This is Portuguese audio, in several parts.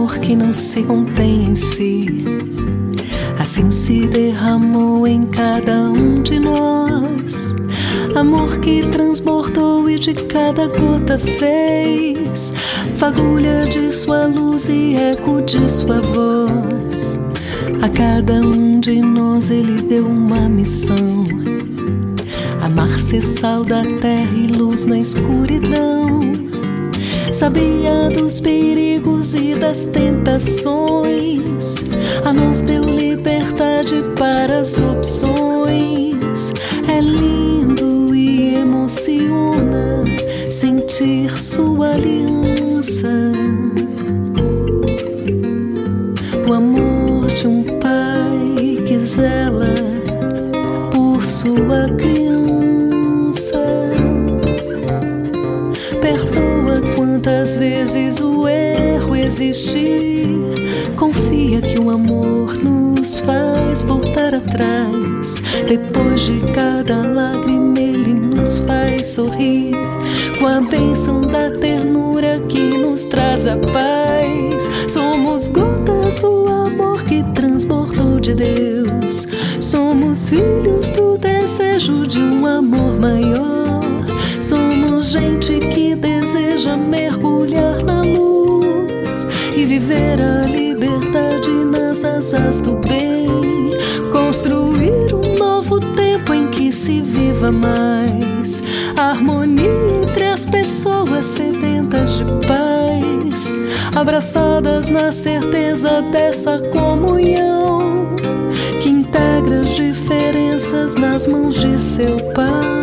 amor que não se contém em si, assim se derramou em cada um de nós. Amor que transbordou e de cada gota fez fagulha de sua luz e eco de sua voz. A cada um de nós ele deu uma missão: amar, ser sal da terra e luz na escuridão. Sabia dos perigos e das tentações, a nós deu liberdade para as opções. É lindo e emociona sentir sua aliança, o amor de um pai que zela por sua criança. Perdoa quantas vezes o erro existir, confia que o amor nos faz voltar atrás. Depois de cada lágrima ele nos faz sorrir, com a bênção da ternura que nos traz a paz. Somos gotas do amor que transbordou de Deus, somos filhos do desejo de um amor maior. Somos gente que deseja mergulhar na luz e viver a liberdade nas asas do bem. Construir um novo tempo em que se viva mais harmonia entre as pessoas sedentas de paz, abraçadas na certeza dessa comunhão que integra as diferenças nas mãos de seu Pai.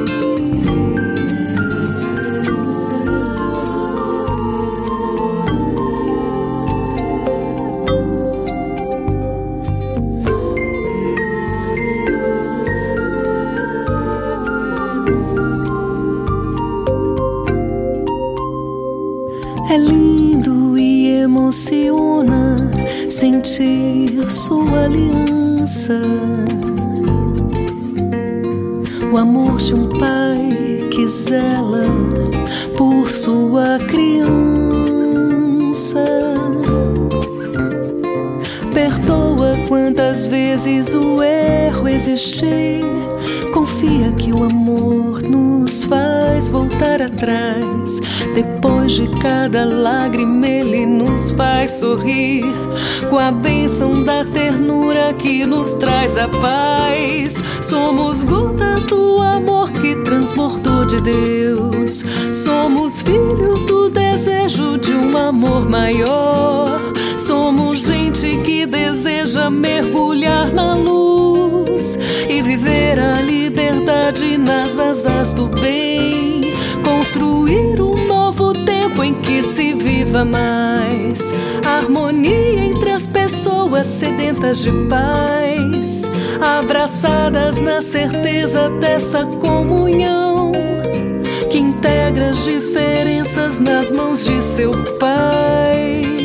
É lindo e emociona sentir sua aliança, o amor de um pai que zela por sua criança. Perdoa quantas vezes o erro existir, confia que o amor nos faz voltar atrás. Depois de cada lágrima ele nos faz sorrir, com a bênção da ternura que nos traz a paz. Somos gotas do amor que transbordou de Deus, somos filhos do desejo de um amor maior. Somos gente que deseja mergulhar na luz e viver a liberdade nas asas do bem. Construir um novo tempo em que se viva mais harmonia entre as pessoas sedentas de paz, abraçadas na certeza dessa comunhão que integra as diferenças nas mãos de seu Pai.